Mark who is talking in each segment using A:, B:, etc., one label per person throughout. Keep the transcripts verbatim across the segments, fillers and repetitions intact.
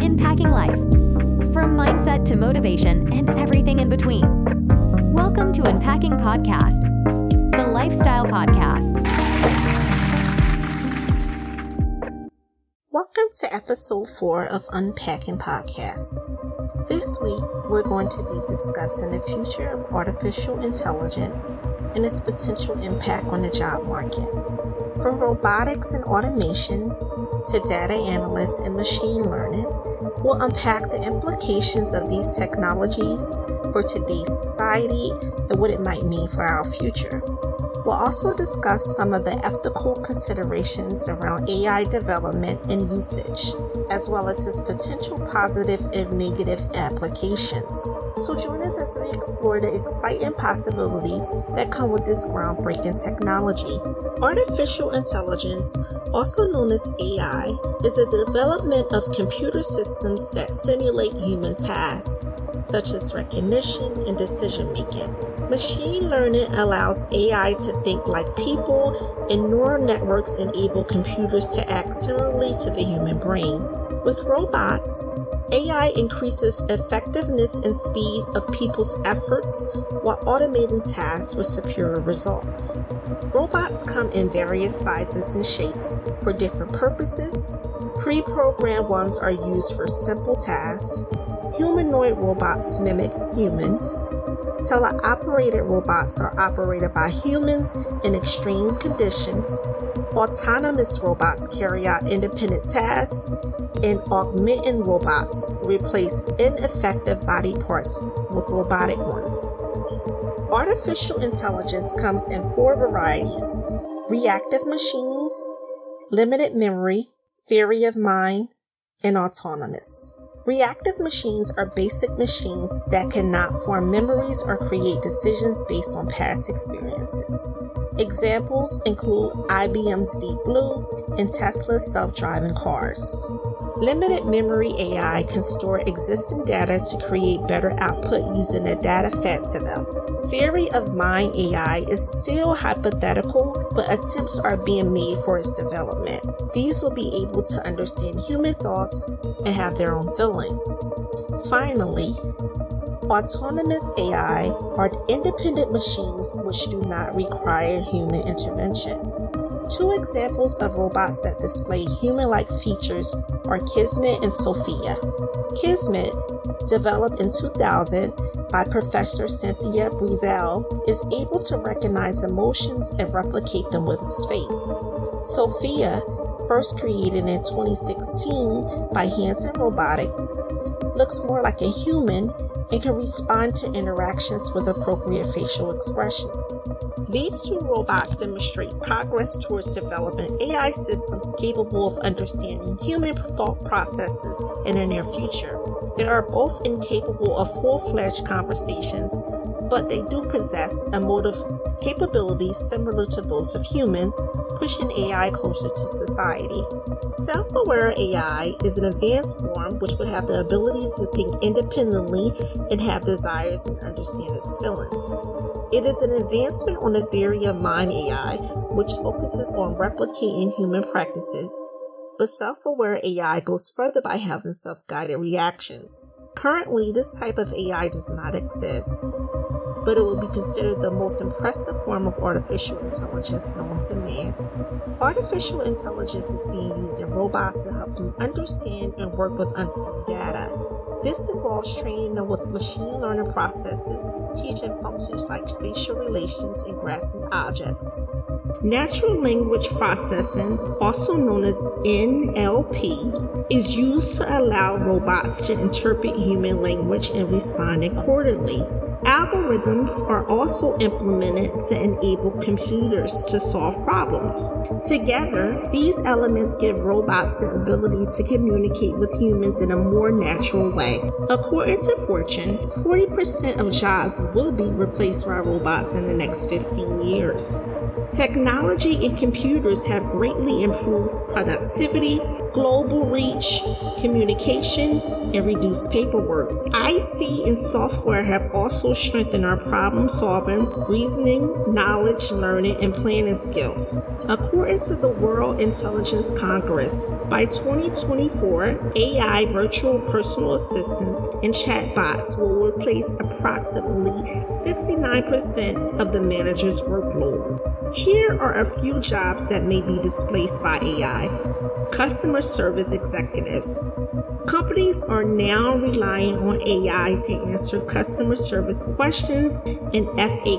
A: impacting life. From mindset to motivation and everything in between. Welcome to Unpacking Podcast, the lifestyle podcast.
B: Welcome to episode four of Unpacking Podcast. This week, we're going to be discussing the future of artificial intelligence and its potential impact on the job market. From robotics and automation to data analysts and machine learning, we'll unpack the implications of these technologies for today's society and what it might mean for our future. We'll also discuss some of the ethical considerations around A I development and usage, as well as its potential positive and negative applications. So join us as we explore the exciting possibilities that come with this groundbreaking technology. Artificial intelligence, also known as A I, is the development of computer systems that simulate human tasks, such as recognition and decision-making. Machine learning allows A I to think like people, and neural networks enable computers to act similarly to the human brain. With robots, A I increases effectiveness and speed of people's efforts while automating tasks with superior results. Robots come in various sizes and shapes for different purposes. Pre-programmed ones are used for simple tasks. Humanoid robots mimic humans. Teleoperated robots are operated by humans in extreme conditions. Autonomous robots carry out independent tasks, and augmenting robots replace ineffective body parts with robotic ones. Artificial intelligence comes in four varieties: reactive machines, limited memory, theory of mind, and autonomous. Reactive machines are basic machines that cannot form memories or create decisions based on past experiences. Examples include I B M's Deep Blue and Tesla's self-driving cars. Limited memory A I can store existing data to create better output using the data fed to them. Theory of mind A I is still hypothetical, but attempts are being made for its development. These will be able to understand human thoughts and have their own feelings. Finally, autonomous A I are independent machines which do not require human intervention. Two examples of robots that display human-like features are Kismet and Sophia. Kismet, developed in two thousand by Professor Cynthia Breazeal, is able to recognize emotions and replicate them with its face. Sophia, first created in twenty sixteen by Hanson Robotics, looks more like a human and can respond to interactions with appropriate facial expressions. These two robots demonstrate progress towards developing A I systems capable of understanding human thought processes in the near future. They are both incapable of full-fledged conversations, but they do possess emotive capabilities similar to those of humans, pushing A I closer to society. Self-aware A I is an advanced form which would have the ability to think independently and have desires and understand its feelings. It is an advancement on the theory of mind A I, which focuses on replicating human practices, but self-aware A I goes further by having self-guided reactions. Currently, this type of A I does not exist, but it will be considered the most impressive form of artificial intelligence known to man. Artificial intelligence is being used in robots to help them understand and work with unseen data. This involves training them with machine learning processes, teaching functions like spatial relations and grasping objects. Natural language processing, also known as N L P, is used to allow robots to interpret human language and respond accordingly. Algorithms are also implemented to enable computers to solve problems. Together, these elements give robots the ability to communicate with humans in a more natural way. According to Fortune, forty percent of jobs will be replaced by robots in the next fifteen years. Technology and computers have greatly improved productivity, global reach, communication, and reduced paperwork. I T and software have also strengthened our problem-solving, reasoning, knowledge, learning, and planning skills. According to the World Intelligence Congress, by twenty twenty-four, A I virtual personal assistants and chatbots will replace approximately sixty-nine percent of the manager's workload. Here are a few jobs that may be displaced by A I. Customer service executives. Companies are now relying on A I to answer customer service questions and F A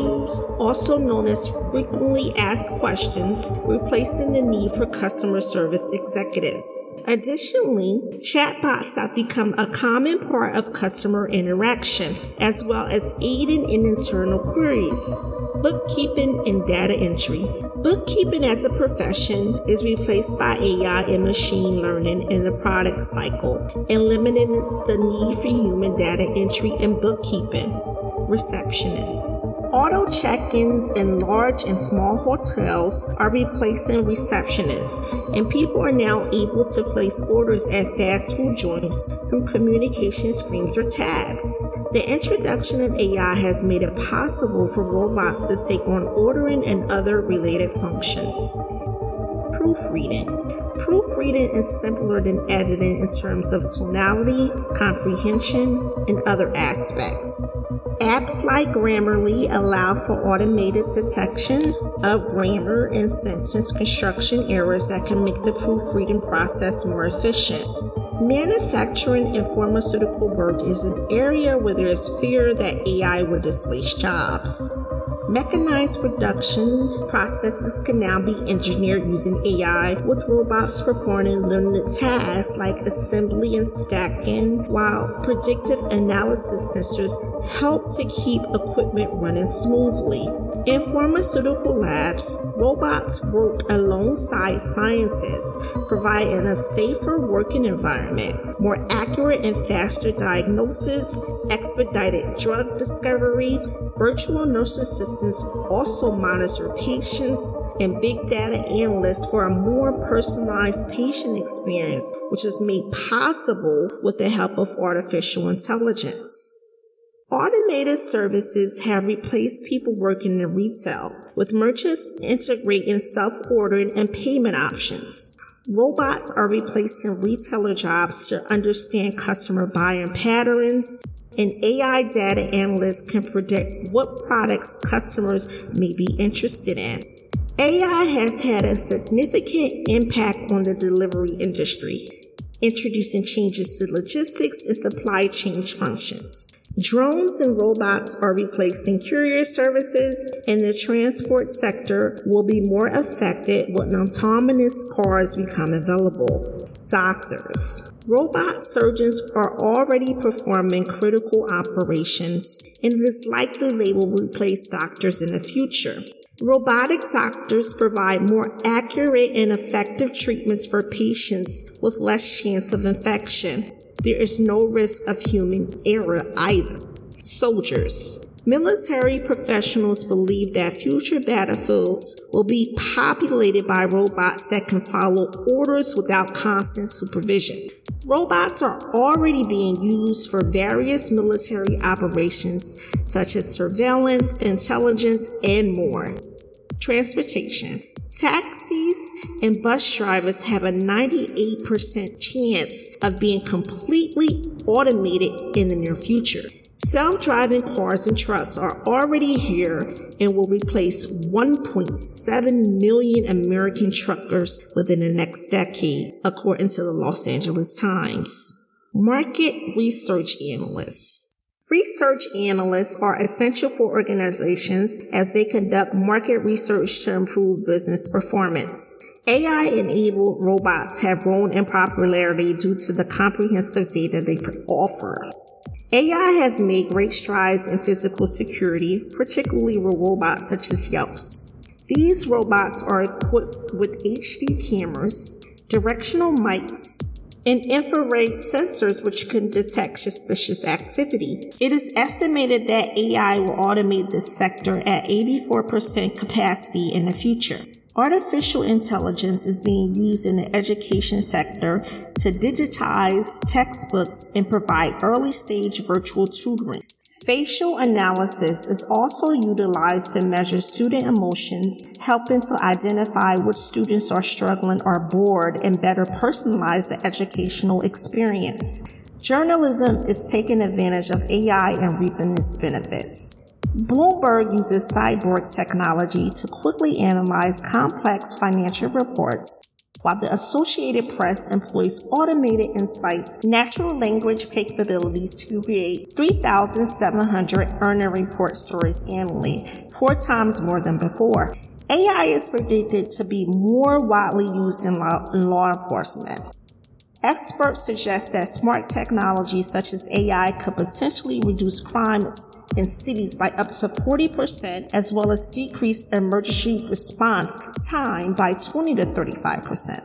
B: Qs, also known as frequently asked questions, replacing the need for customer service executives. Additionally, chatbots have become a common part of customer interaction, as well as aiding in internal queries. Bookkeeping and data entry. Bookkeeping as a profession is replaced by A I and machine learning in the product cycle, eliminating the need for human data entry and bookkeeping. Receptionists. Auto check-ins in large and small hotels are replacing receptionists, and people are now able to place orders at fast food joints through communication screens or tabs. The introduction of A I has made it possible for robots to take on ordering and other related functions. Proofreading. Proofreading is simpler than editing in terms of tonality, comprehension, and other aspects. Apps like Grammarly allow for automated detection of grammar and sentence construction errors that can make the proofreading process more efficient. Manufacturing and pharmaceutical work is an area where there is fear that A I will displace jobs. Mechanized production processes can now be engineered using A I, with robots performing limited tasks like assembly and stacking, while predictive analysis sensors help to keep equipment running smoothly. In pharmaceutical labs, robots work alongside scientists, providing a safer working environment, more accurate and faster diagnosis, expedited drug discovery. Virtual nurse assistants also monitor patients, and big data analysts for a more personalized patient experience, which is made possible with the help of artificial intelligence. Automated services have replaced people working in retail, with merchants integrating self-ordering and payment options. Robots are replacing retailer jobs to understand customer buying patterns, and A I data analysts can predict what products customers may be interested in. A I has had a significant impact on the delivery industry, introducing changes to logistics and supply chain functions. Drones and robots are replacing courier services, and the transport sector will be more affected when autonomous cars become available. Doctors. Robot surgeons are already performing critical operations, and it is likely they will replace doctors in the future. Robotic doctors provide more accurate and effective treatments for patients with less chance of infection. There is no risk of human error either. Soldiers. Military professionals believe that future battlefields will be populated by robots that can follow orders without constant supervision. Robots are already being used for various military operations such as surveillance, intelligence, and more. Transportation. Taxis and bus drivers have a ninety-eight percent chance of being completely automated in the near future. Self-driving cars and trucks are already here and will replace one point seven million American truckers within the next decade, according to the Los Angeles Times. Market research analysts. Research analysts are essential for organizations as they conduct market research to improve business performance. A I-enabled robots have grown in popularity due to the comprehensive data they offer. A I has made great strides in physical security, particularly with robots such as Yelps. These robots are equipped with H D cameras, directional mics, and infrared sensors which can detect suspicious activity. It is estimated that A I will automate this sector at eighty-four percent capacity in the future. Artificial intelligence is being used in the education sector to digitize textbooks and provide early-stage virtual tutoring. Facial analysis is also utilized to measure student emotions, helping to identify which students are struggling or bored and better personalize the educational experience. Journalism is taking advantage of A I and reaping its benefits. Bloomberg uses cyborg technology to quickly analyze complex financial reports, while the Associated Press employs automated insights, natural language capabilities to create three thousand seven hundred earning report stories annually, four times more than before. A I is predicted to be more widely used in law, in law enforcement. Experts suggest that smart technology such as A I could potentially reduce crime in cities by up to forty percent, as well as decrease emergency response time by twenty to thirty-five percent.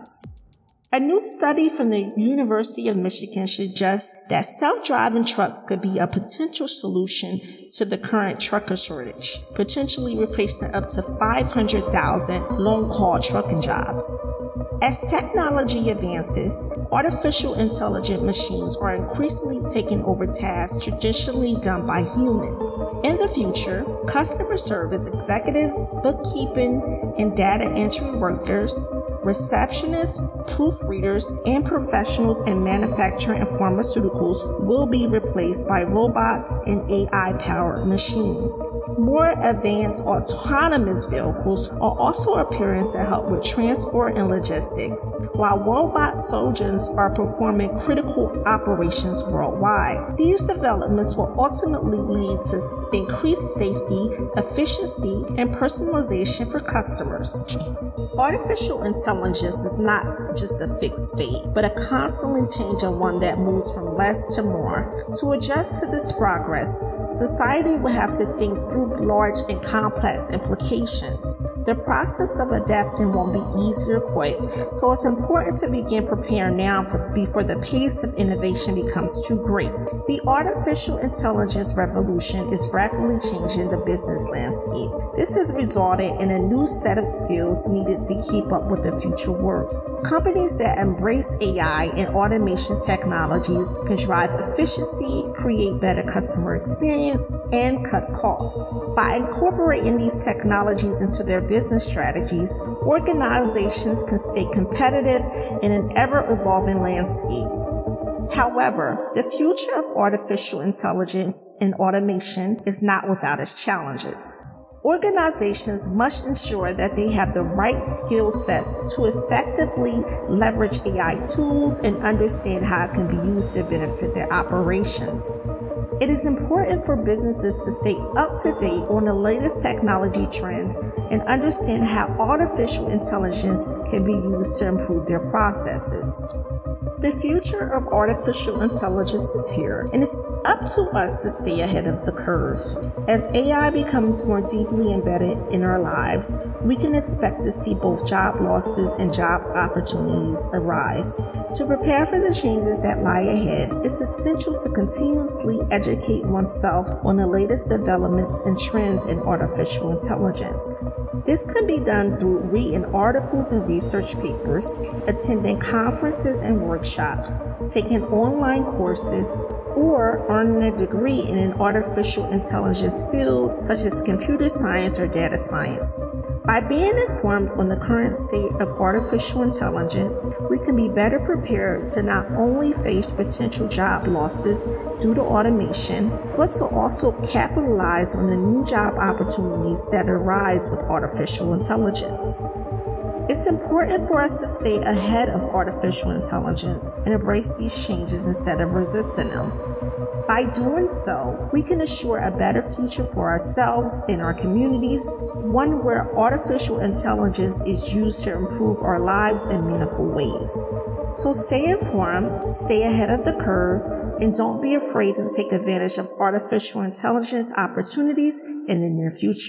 B: A new study from the University of Michigan suggests that self-driving trucks could be a potential solution to the current trucker shortage, potentially replacing up to five hundred thousand long-haul trucking jobs. As technology advances, artificial intelligent machines are increasingly taking over tasks traditionally done by humans. In the future, customer service executives, bookkeeping and data entry workers, receptionists, proofreaders, and professionals in manufacturing and pharmaceuticals will be replaced by robots and A I-powered machines. More advanced autonomous vehicles are also appearing to help with transport and logistics, while robot surgeons are performing critical operations worldwide. These developments will ultimately lead to increased safety, efficiency, and personalization for customers. Artificial intelligence is not just a fixed state, but a constantly changing one that moves from less to more. To adjust to this progress, society will have to think through large and complex implications. The process of adapting won't be easy or quick, so it's important to begin preparing now for, before the pace of innovation becomes too great. The artificial intelligence revolution is rapidly changing the business landscape. This has resulted in a new set of skills needed to keep up with the future work. Companies that embrace A I and automation technologies can drive efficiency, create better customer experience, and cut costs. By incorporating these technologies into their business strategies, organizations can stay competitive in an ever-evolving landscape. However, the future of artificial intelligence and automation is not without its challenges. Organizations must ensure that they have the right skill sets to effectively leverage A I tools and understand how it can be used to benefit their operations. It is important for businesses to stay up to date on the latest technology trends and understand how artificial intelligence can be used to improve their processes. The future of artificial intelligence is here, and it's up to us to stay ahead of the curve. As A I becomes more deeply embedded in our lives, we can expect to see both job losses and job opportunities arise. To prepare for the changes that lie ahead, it's essential to continuously educate oneself on the latest developments and trends in artificial intelligence. This can be done through reading articles and research papers, attending conferences and workshops, taking online courses, or earning a degree in an artificial intelligence field such as computer science or data science. By being informed on the current state of artificial intelligence, we can be better prepared to not only face potential job losses due to automation, but to also capitalize on the new job opportunities that arise with artificial intelligence. It's important for us to stay ahead of artificial intelligence and embrace these changes instead of resisting them. By doing so, we can assure a better future for ourselves and our communities, one where artificial intelligence is used to improve our lives in meaningful ways. So stay informed, stay ahead of the curve, and don't be afraid to take advantage of artificial intelligence opportunities in the near future.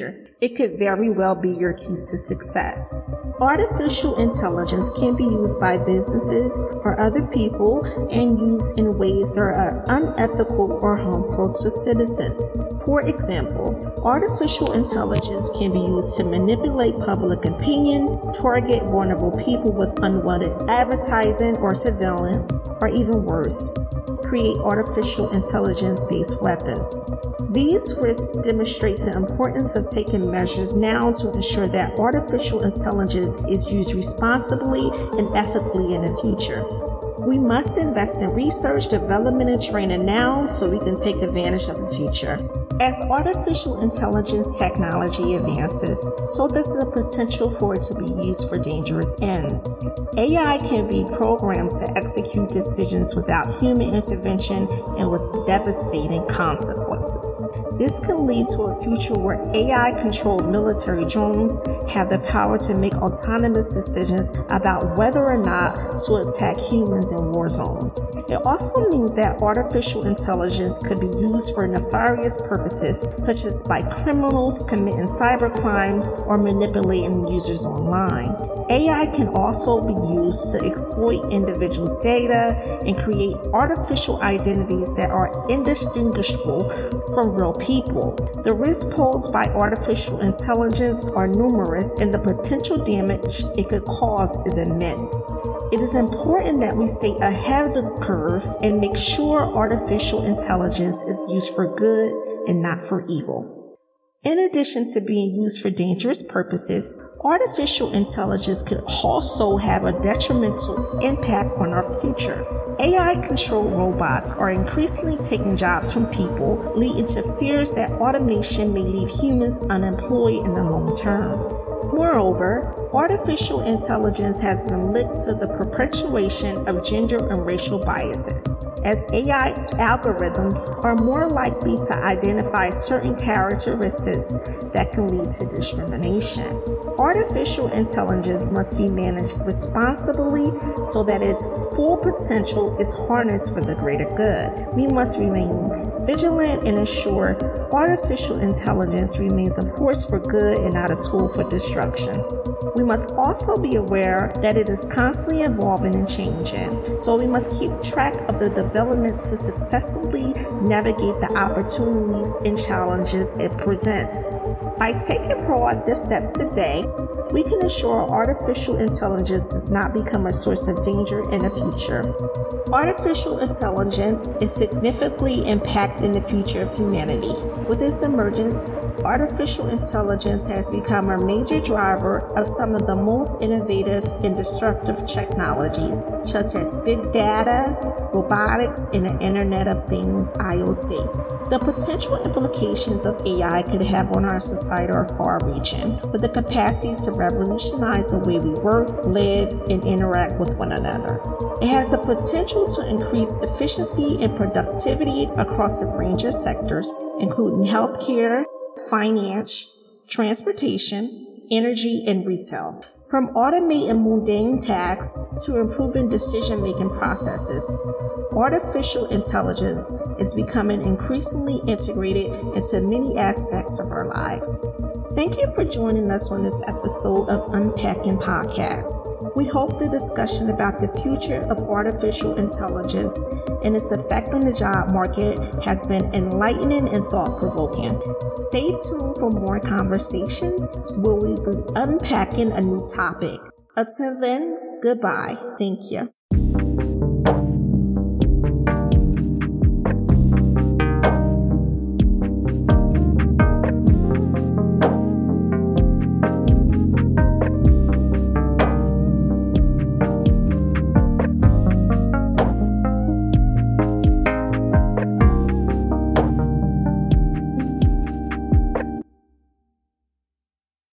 B: It could very well be your key to success. Artificial intelligence can be used by businesses or other people and used in ways that are unethical or harmful to citizens. For example, artificial intelligence can be used to manipulate public opinion, target vulnerable people with unwanted advertising or surveillance, or even worse, create artificial intelligence-based weapons. These risks demonstrate the importance of taking measures now to ensure that artificial intelligence is used responsibly and ethically in the future. We must invest in research, development, and training now so we can take advantage of the future. As artificial intelligence technology advances, so does the potential for it to be used for dangerous ends. A I can be programmed to execute decisions without human intervention and with devastating consequences. This can lead to a future where A I-controlled military drones have the power to make autonomous decisions about whether or not to attack humans in war zones. It also means that artificial intelligence could be used for nefarious purposes, such as by criminals committing cyber crimes or manipulating users online. A I can also be used to exploit individuals' data and create artificial identities that are indistinguishable from real people. The risks posed by artificial intelligence are numerous, and the potential damage it could cause is immense. It is important that we stay ahead of the curve and make sure artificial intelligence is used for good and not for evil. In addition to being used for dangerous purposes, artificial intelligence could also have a detrimental impact on our future. A I-controlled robots are increasingly taking jobs from people, leading to fears that automation may leave humans unemployed in the long term. Moreover, artificial intelligence has been linked to the perpetuation of gender and racial biases, as A I algorithms are more likely to identify certain characteristics that can lead to discrimination. Artificial intelligence must be managed responsibly so that its full potential is harnessed for the greater good. We must remain vigilant and ensure artificial intelligence remains a force for good and not a tool for destruction. We must also be aware that it is constantly evolving and changing, so we must keep track of the developments to successfully navigate the opportunities and challenges it presents. By taking proactive steps today, we can ensure artificial intelligence does not become a source of danger in the future. Artificial intelligence is significantly impacting the future of humanity. With its emergence, artificial intelligence has become a major driver of some of the most innovative and disruptive technologies, such as big data, robotics, and the Internet of Things, I O T. The potential implications of A I could have on our society are far-reaching, with the capacities to revolutionize the way we work, live, and interact with one another. It has the potential to increase efficiency and productivity across a range of sectors, including healthcare, finance, transportation, energy, and retail. From automating mundane tasks to improving decision-making processes, artificial intelligence is becoming increasingly integrated into many aspects of our lives. Thank you for joining us on this episode of Unpacking Podcast. We hope the discussion about the future of artificial intelligence and its effect on the job market has been enlightening and thought-provoking. Stay tuned for more conversations where we'll be unpacking a new topic. Until then, goodbye. Thank you.